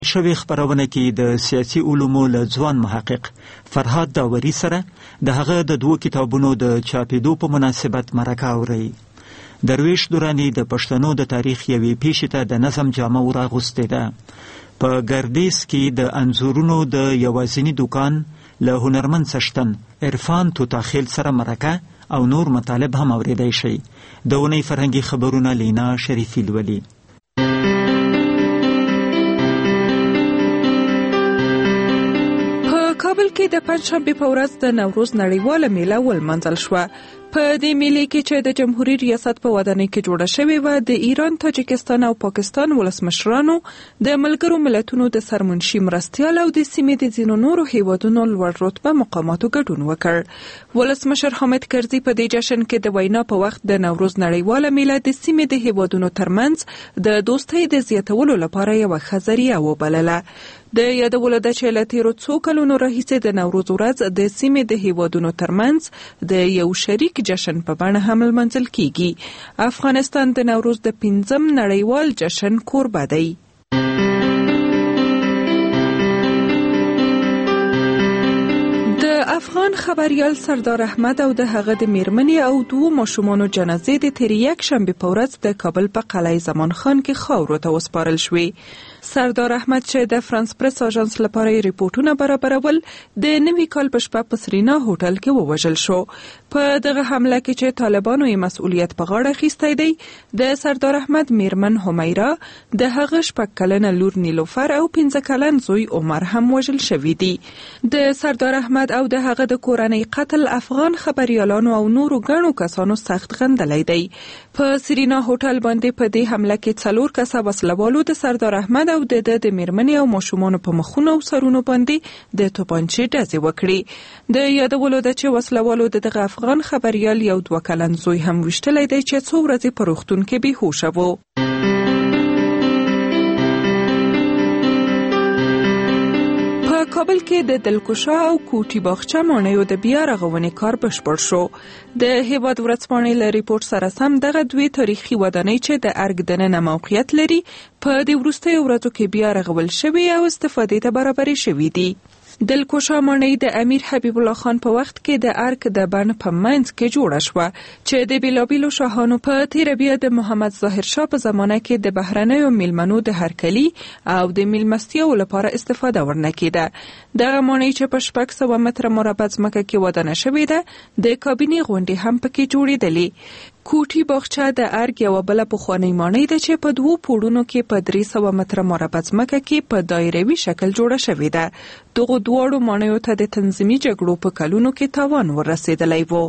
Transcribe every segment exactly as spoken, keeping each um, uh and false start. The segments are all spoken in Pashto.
شوی خبرونه کې د سیاسي علومو له ځوان محقق فرهاد داوري سره د هغه د دوو کتابونو د چاپېدو په مناسبت مرکه اوري. درویش دورانی د پښتنو د تاریخ یوې پیښې ته د نظم جامه وراغوستې ده. په ګردیز کې د انځورونو د یوازیني دوکان له هنرمند څښتن عرفان توتاخیل سره مرکه او نور مطالب هم اوریدای شي. د اونۍ فرهنګي خبرونه لینا شریفی لولي. کابل کې د پنجشنبې په ورځ د نوروز نړیواله میله ولمانځل شوه. په دې میلې کې چې د جمهوریت ریاست په ودانۍ کې جوړه شوې وه، د ایران، تاجکستان او پاکستان ولسمشرانو، د ملګرو ملتونو د سرمنشي مرستیال او د سیمې د ځینو نورو هیوادونو لوړ رتبه مقاماتو ګډون وکړ. ولسمشر حامد کرزي په دې جشن کې د وینا په وخت د نوروز نړیواله میله د سیمې د هیوادونو ترمنځ د دوستۍ د زیاتولو لپاره یوه ښه ذریعه وبلله. د یادولو ده چې له تیرو څو کلونو راهیسې د نوروز ورځ د سیمې د هیوادونو ترمنځ د یو شریک جشن په بڼه هم لمانځل کیږي. افغانستان د نوروز د پنځم نړیوال جشن کوربه دی. د افغان خبریال سردار احمد او د هغه د میرمنې او دوو ماشومانو جنازې د تیر یک شنبې په ورځ د کابل په قلعه زمان خان کې خاورو ته وسپارل شوې. سردار احمد چې د فرانس پریس اژانس لپاره ریپورتونه برابرول، د نوي کال په شپه په سرینا هوټل کې ووژل شو. په دغه حمله کې چې طالبانو یې مسؤلیت په غاړه اخیستی دی، د سردار احمد میرمن همیرا، د هغه شپږ کلنه لور نیلوفر او پنځه کلن زوی عمر هم وژل شوي دي. د سردار احمد او د هغه د کورنۍ قتل افغان خبریالانو او نورو ګڼو کسانو سخت غندلی دی. په سرینا هوټل باندې په دې حمله کې څلور کسه وسلوالو د سردار احمد او د د د میرمنې او ماشومانو په مخونو او سرونو باندې د توپانچې ډزې وکړي. د یادولو ده چې وسلوالو د دغه افغان خبریال یو دوه کلن زوی هم ویشتلی دی چې څو ورځې په روغتون کې بېهوشه و. په کابل کې د دلکشا او کوټي باغچه ماڼیو د بیا رغونې کار بشپړ شو. د هیواد ورځپاڼې له ریپورت سره سم دغه دوی تاریخي ودانۍ چې د ارګ دننه موقعیت لري، په دې وروستیو ورځو کې بیا رغول شوي او استفادې ته برابرې شوي دي. دلکشا ماڼۍ د امیر حبیب الله خان په وخت کې د ارک د بڼ په منځ کې جوړه شوه چې د بیلابیلو شاهانو په تیره بیا د محمد ظاهر شاه په زمانه کې د بهرنیو میلمنو د هرکلي او د میلمستیاو لپاره استفاده ورنه کېده. دغه ماڼۍ چې په شپږ سوه متره مربع ځمکه کې ودانه شوې ده، د کابینې غونډې هم پکې جوړېدلې. کوټي باغچه د ارګ یوه بله پخوانۍ ماڼۍ ده چې په دوو پوړونو کې په درې سوه متره مربع ځمکه کې په دایروي شکل جوړه شوې ده. دغو دواړو ماڼیو ته د تنظیمي جګړو په کلونو کې تاوان ورسېدلی و.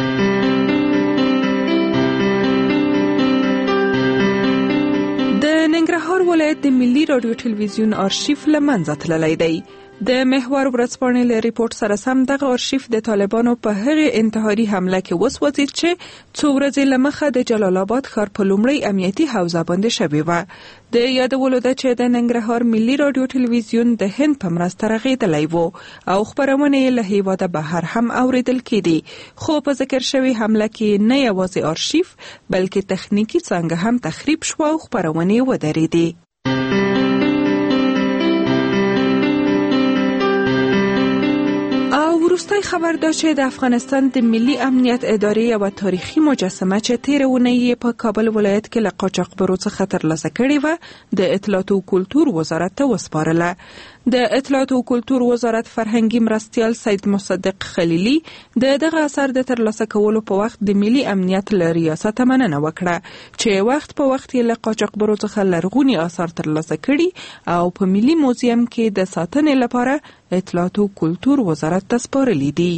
د ننګرهار ولایت د ملي راډیو ټلویزیون آرشیف له منځه تللی دی. د محور ورځپاڼې له ریپورت سره سم دغه آرشیف د طالبانو په هغې انتحاري حمله کې وسوځېد چې څو ورځې له مخه د جلال آباد ښار په لومړۍ امنیتي حوزه باندې شوې وه. د یادولو ده چې د ننګرهار ملي راډیو ټلویزیون د هند په مرسته رغېدلی و او خپرونې یې له هیواده بهر هم اورېدل کېدې. خو په ذکر شوې حمله کې نه یوازې آرشیف بلکې تخنیکي څانګه هم تخریب شوه او خپرونې ودرېدې. وروستی خبر دا چې د افغانستان د ملي امنیت ادارې یوه تاریخي مجسمه چې تیره اونۍ یې په کابل ولایت کې له قاچاقبرو څخه ترلاسه کړې وه، د اطلاعات او کلتور وزارت ته وسپارله. د اطلاعات او کلتور وزارت فرهنګي مرستیال سید مصدق خلیلي د دغه اثر د ترلاسه کولو په وخت د ملي امنیت له ریاسته مننه وکړه چې وخت په وخت یې له قاچاقبرو څخه لرغوني اثار ترلاسه کړي او په ملي موزیم کې د ساتنې لپاره اطلاعات او کلتور وزارت ته سپارلي دي.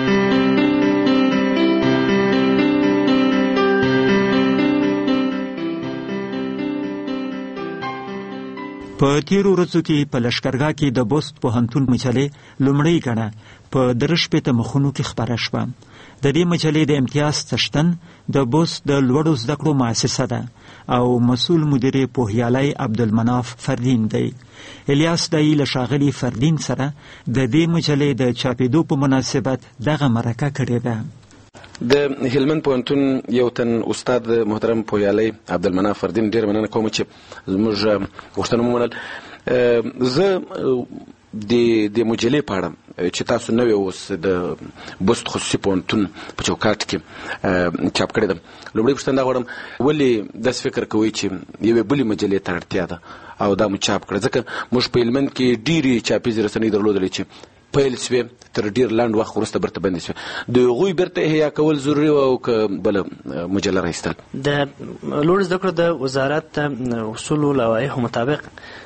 په تیرو ورځو کې په لښکرګاه کې د بوست پوهنتون مجلې لومړۍ ګڼه په درې شپېته مخونو کې خپره شوه. د دې مجلې د امتیاز څښتن د بوست د لوړو زده کړو مؤسسه ده او مسؤل مدیر پوهیالی عبدالمناف فردین دی. الیاس دایی له ښاغلي فردین سره د دې مجلې د چاپېدو په مناسبت دغه مرکه کړې ده. د هلمند پوهنتون یو تن استاد محترم پوهیالی عبدالمناف فردین ډېر مننه کوم چې زموږ غوښتنه ومنل. زه د د مجلې په اړه چې تاسو نوې اوس د بست خصوصي پوهنتون په چوکاټ کې چاپ کړې ده، لومړی پوښتنه دا غواړم ولې داسې فکر کوئ چې یوې بلې مجلې ته اړتیا ده او دا مو چاپ کړه؟ ځکه موږ په هلمند کې ډېرې چاپیزې رسنۍ درلودلې چې پیل سوې تر ډېر لنډ وخت وروسته برته بندې سوې، د هغوی بیرته احیا کول ضروري وه او که بله مجله راایستل؟ د لوړو زده کړو د وزارت اصولو لوایحو مطابق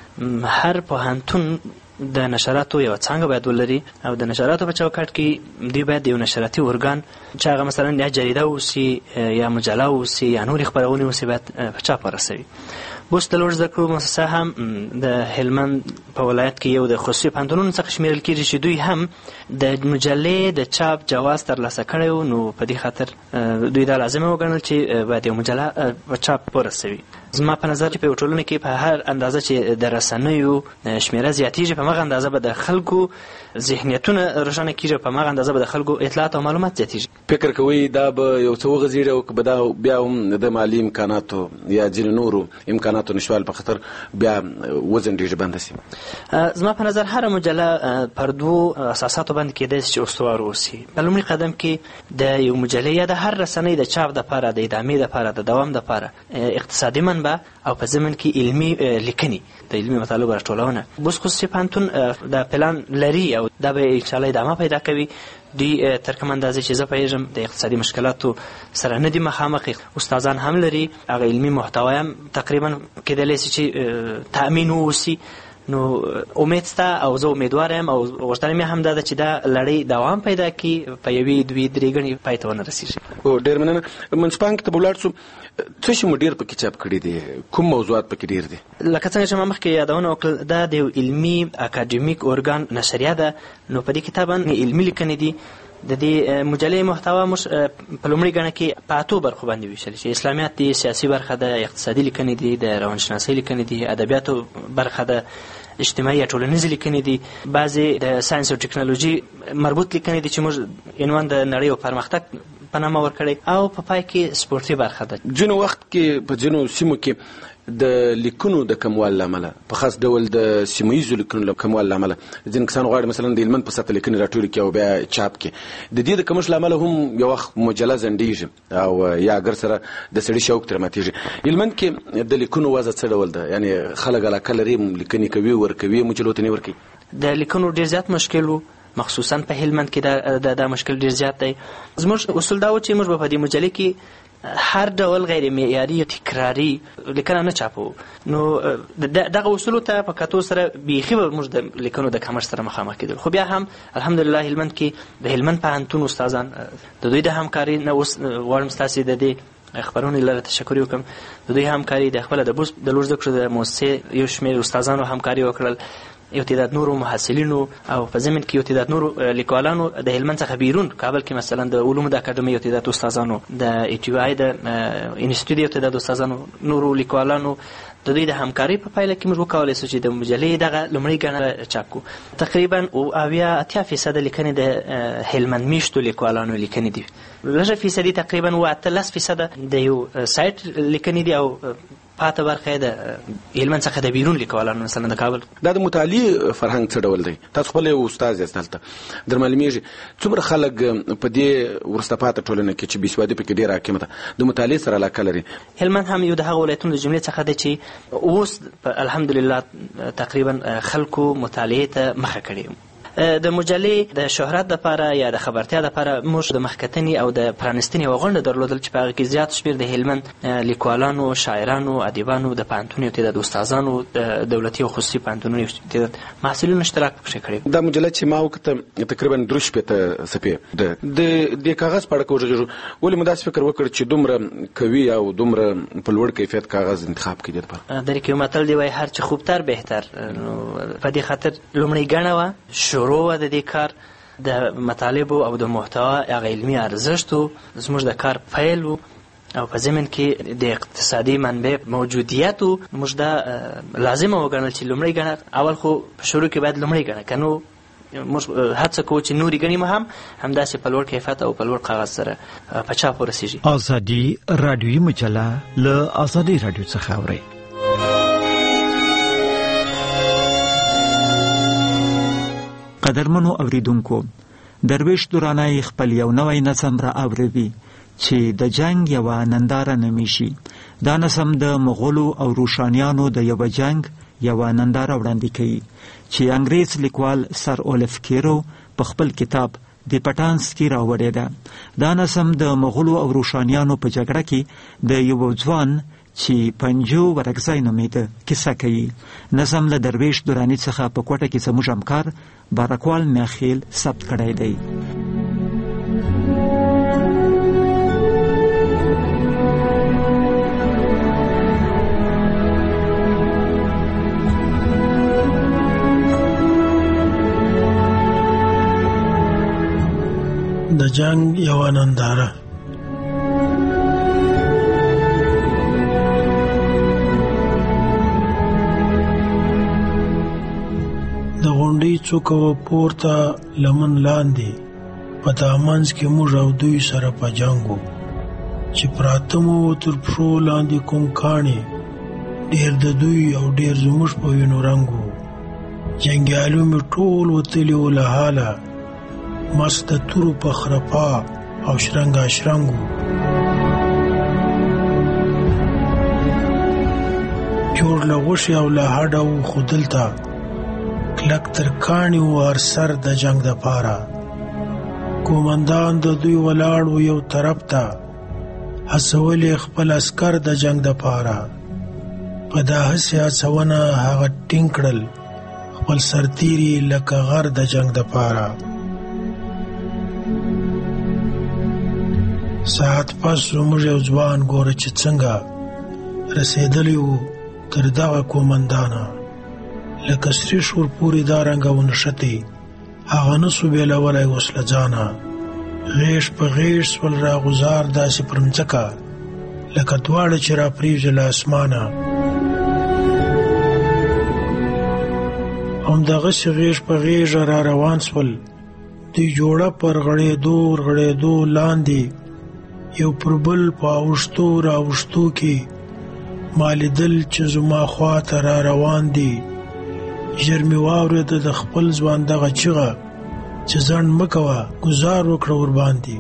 هر پوهنتون د نشراتو یو څانګه باید ولري او د نشراتو په چوکاټ کې دوی باید یو نشراتي ارګان چې هغه مثلا یا جریده اوسي یا مجله اوسي یا نورې خپرونې اوسي باید په چاپ ورسوي. اوس د لوړ زده کړو مؤسسه هم د هلمند په ولایت کې یو د خصوصي پوهنتونونو څخه شمیرل کېږي چې دوی هم د مجلې د چاپ جواز ترلاسه کړی و، نو په دې خاطر دوی دا لازمه وګڼل چې باید یو مجله په چاپ ورسوي. زما په نظر چې په یو ټولنه کې په هر اندازه چې د رسنیو شمیره زیاتېږي په هغه اندازه به د خلکو ذهنیتونه روښانه کېږي، په هغه اندازه به د خلکو اطلاعات او معلومات زیاتېږي. فکر کوئ دا به یو څه وغځېږي او که به دا بیا هم د مالي امکاناتو یا ځینې نورو امکاناتو نشوال په خاطر بیا وځنډېږي، بنده شي؟ زما په نظر هره مجله پر دوو اساساتو باندې کېدای شي چې استوار اوسي. په لومړي قدم کې د یو مجلې یا د هر رسنۍ د چاپ دپاره، د ادامې دپاره، د دوام دپاره اقتصادي منبع او په ضمن کې علمي لیکنې د علمي مطالبو راټولونه. اوس خصوصي پوهنتون دا پلان لري او دا به انشاءالله ادامه پیدا کوي. دوی تر کوم اندازې چې زه پوهېږم د اقتصادي مشکلاتو سره نه دي مخامخ، استادان هم لري، هغه علمي محتوا هم تقریبا کېدلی شي چې تأمین واوسي. نو امید شته او زه امیدوار یم او غوښتنه مې هم دا ده چې دا لړۍ دوام پیدا کړي، په یوې دوې درې ګڼې پای ته ونه رسېږي. ډېر مننه. منځپانګې ته به ولاړ شو، څه شي مو ډېر پکې چاپ کړي دي؟ کوم موضوعات پکې ډېر دي؟ لکه څنګه چې ما مخکې یادونه وکړل، دا د یو علمي اکاډمیک ارګان نشریه ده، نو په دې کې طبعا علمي لیکنې دي. د دې مجلې محتوا موږ په لومړۍ ګڼه کې په اتو برخو باندې ویشل چې اسلامیات دي، سیاسي برخه ده، اقتصادي لیکنې دي، د روانشناسۍ لیکنې دي، ادبیاتو برخه ده، اجتماعي یا ټولنیزې لیکنې دي، بعضې د ساینس او ټکنالوژي مربوط لیکنې دي چې موږ عنوان د نړۍ او پرمختګ په نامه ورکړی، او په پای کې سپورتي برخه ده. ځینو وخت کې په ځینو سیمو کې د لیکنو د کموال له امله، په خاص ډول د سیمه ییزو لیکنو له کموال له امله ځینې کسان غواړي مثلا د هلمند په سطحه لیکنې راټولې کړي او بیا چاپ کړي. د دې د کمښت له امله هم یو وخت مجله ځنډېږي او یا اګر سره د سړي شوق ترې ماتېږي. هلمند کې د لیکنو وضع څه ډول ده؟ یعنې خلک علاقه لري، لیکنې کوي، ورکوي، مجلو ته نه ورکوي؟ د لیکنو ډېر زیات مشکل و، مخصوصا په هلمند کې دا دا مشکل ډېر زیات دی. زموږ اصول دا و چې موږ به په دې مجلې کې هر ډول غیر معیاري تکراري لیکنه نه چاپو. نو دغه اصولو ته په کتو سره بیخي به موږ د لیکنو د کمښت سره مخامخ کېدل. خو بیا هم الحمدلله هلمند کې د هلمند پوهنتون استادان د دوی د همکاري نه اوس غواړم ستاسې د دې خبرونې لره تشکر وکړم. د دوی همکاري د خپله د بوس د لوړ زده کړو د مؤسسې یو شمېر استادانو همکاري وکړل، یو تعداد نورو محصلینو او په ضمن کې یو تعداد نورو لیکوالانو د هلمند څخه بیرون کابل کې مثلا د علومو د اکاډمۍ یو تعداد استادانو، د ای ټي آی د انسټیټیوټ یو تعداد استادانو، نورو لیکوالانو، د دوی د همکارۍ په پایله کې موږ وکولی شو چې د مجلې دغه لومړۍ ګڼه چاپ کړو. تقریبا اویا اتیا فیصده لیکنې د هلمند میشتو لیکوالانو لیکنې دي، لږه فیصدي تقریبا اوه اتلس فیصده د یو سایټ لیکنې دي او پاته برخه د هلمند څخه د بیرون لیکوالانو مثلا د کابل. دا د مطالعې فرهنګ څه ډول دی؟ تاسو خپل یو استاد یاست، هلته در معلومیږي څومره خلک په دې وروسته پاته ټولنه کې چې بېسوادي پکې ډېره حاکمه ده د مطالعې سره علاقه لري. هلمند هم یو د هغو ولایتونو د جملې څخه دی چې اوس الحمدلله تقریبا خلکو مطالعې ته مخه کړې. د مجلې د شهرت دپاره یا د خبرتیا دپاره موږ د مخکتنې او د پرانستنې یوه غونډه درلودل چې په هغه کې زیات شمېر د هلمند لیکوالانو، شاعرانو، ادیبانو، د پوهنتون یو تعداد استادانو، د دولتي او خصوصي پوهنتونونو یو تعداد محصلینو اشتراک پکښې کړی. دا مجله چې ما وکړه تقریبا درې شپېته صفحې ده. د دې کاغذ په اړه که وغږېږو، ولې مو داسې فکر وکړ چې دومره قوي او دومره په لوړ کیفیت کاغذ انتخاب کړي دې دپاره؟ در کې یو متل دی وایي هر چې خوبتر بهتر. نو په دې خاطر لومړۍ ګڼه وه، شروع و د دې کار، د مطالبو او د محتوا هغه علمي ارزښت و، زموږ د کار پیل و او په ضمن کې د اقتصادي منبع موجودیت و. موږ دا لازمه وګڼل چې لومړۍ ګڼه، اول خو په شروع کې باید لومړۍ ګڼه، که نو موږ هڅه کوو چې نورې ګڼې مو هم همداسې په لوړ کیفیت او په لوړ کاغذ سره په چاپ ورسېږي. ازادي راډیویي مجله له ازادي راډیو څخه اورئ. قدرمنو اوریدونکو، درویش درانی خپل یو نوی نظم را اوروي چې د جنگ یوه ننداره نومیږي. دا نظم د مغولو او روشانیانو د یوه جنگ یوه ننداره وړاندې کوي چې انګریز لیکوال سر اولف کیرو په خپل کتاب د پټانس کې راوړی ده. دا نظم د مغولو او روشانیانو په جګړه کې د یو ځوان چې پنجو ورکزی نومیده کیسه کوي. نظم له درویش درانی څخه په کوټه کې زموږ همکار بارکوال میاخیل ثبت کړی دی. د جنگ یوه ننداره. د غونډۍ څوکه و پورته لمن لاندې، په دامنځ کې موږ او دوی سره په جنګ وو، چې پراته مو تر پښو لاندې کوم کاڼي، ډېر د دوی او ډېر زموږ په وینو رنګ وو. جنګیالو مې ټول وتلي وو له حاله، مست د تورو په خرپا او شرنګا شرنګ وو. جوړ له غوښې او له هډه وو، خو دلته کلک تر کاڼي وو هر سر د جنګ دپاره. قومندان د دوی ولاړ و یو طرف ته، هڅول یې خپل عسکر د جنګ دپاره. په دا هسې هڅونه هغه ټینګ کړل خپل سرتیري لکه غر د جنګ دپاره. ساعت پس زموږ یو ځوان ګوره چې څنګه رسېدلی و تر دغه قومندانه، لکه سري شور پورې دا رنګه ونښتې، هغه نسو بېلولی اوس له ځانه. غیږ په غیږ سول راغوزار داسې پر مځکه، لکه دواړه چې راپرېږي له اسمانه. همدغسې غیږ په غیږ را روان سول، دوی جوړه پر غړېدو ورغړېدو لاندې، یو پر بل په اوښتو را اوښتو کې ما لیدل چې زما خواته را روان دي. ژر مې واورېده د خپل ځوان دغه چیغه چې ځنډ مه کوه، ګزار وکړه ورباندې.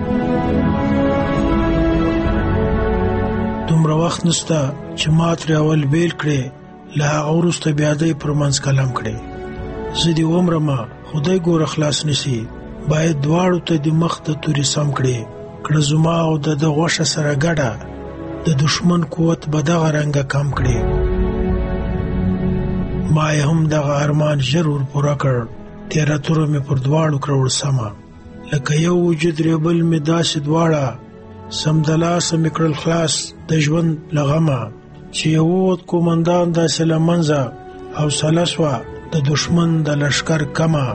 دومره وخت نسته چې ما ترې اول بیل کړې، له هغه وروسته بیا دی پر منځ کلم کړې. زه دې ومرمه، خدای ګوره خلاص نیسي، باید دواړو ته د مخ د تورې سم کړې. کړه زما او د ده غوښه سره ګډه، د دشمن قوت به دغه رنګه کم کړې. ما یې هم دغه ارمان ژر ور پوره کړ، تېره توره مې پر دواړو کړه ورسمه، لکه یو وجود ریبل مې داسې دواړه، سمدلاسه مې کړل خلاص د ژوند له غمه. چې یووت قومندان داسې له منځه، حوصله سوه د دشمن د لښکر کمه.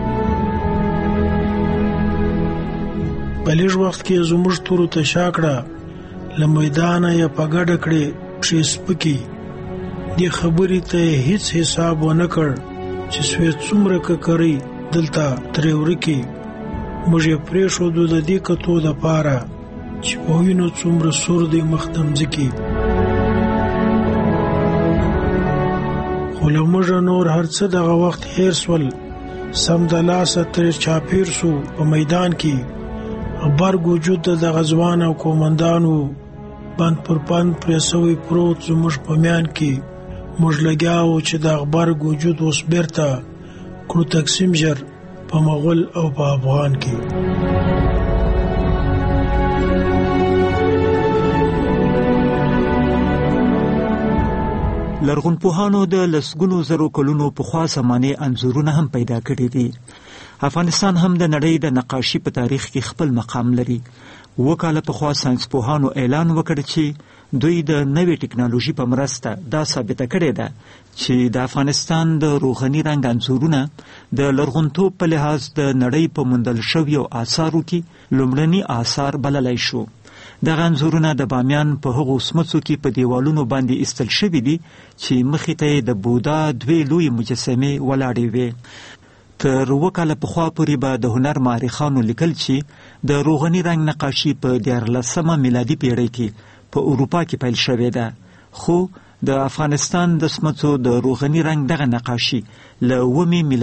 په لږ وخت کې زموږ تورو ته شا کړه، له میدانه یې په ګډه کړې پښې سپکې. دې خبرې ته یې هیڅ حساب ونه کړ چې سوی څومره ککرۍ دلته ترې ورکې. موږ یې پرېښودو د دې کتو دپاره چې په وینو څومره سور دی مخ د مځکې. خو له موږه نور هر څه دغه وخت هیر سول، سمدلاسه ترې چاپېر سو په میدان کې. غبرګ وجود د دغه ځوان او قومندانو بند پر بند پرې سوی پروت زموږ په میان کې. موږ لګیا وو چې د غبرګ وجود اوس بیرته کړو تقسیم ژر په مغول او په افغان کې. لرغونپوهانو د لسګونو زرو کلونو پخوا زمانې انځورونه هم پیدا کړي دي. افغانستان هم د نړۍ د نقاشي په تاریخ کې خپل مقام لري. اووه کاله پخوا ساینسپوهانو اعلان وکړ چې دوی د نوې ټکنالوژي په مرسته دا ثابته کړې ده چې د افغانستان د روغني رنګ انځورونه د لرغونتوب په لحاظ د نړۍ په موندل شویو آثارو کې لومړني آثار بللی شو. دغه انځورونه د بامیان په هغو سمڅو کې په دیوالونو باندې ایستل شوي دي چې مخې ته د بودا دوې لوی مجسمې ولاړې وې. تر اووه کاله پخوا پورې به د هنر مورخانو لیکل چې د روغني رنګ نقاشي په دیارلسمه میلادي پیړۍ کې په اروپا کې پیل شوې ده، خو د افغانستان د سمڅو د روغني رنګ دغه نقاشي له اوومې